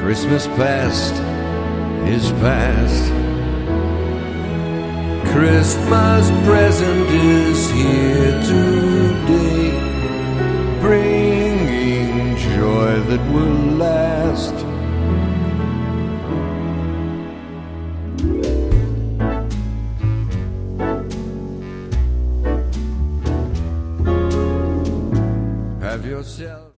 Christmas past is past. Christmas present is here today, bringing joy that will last.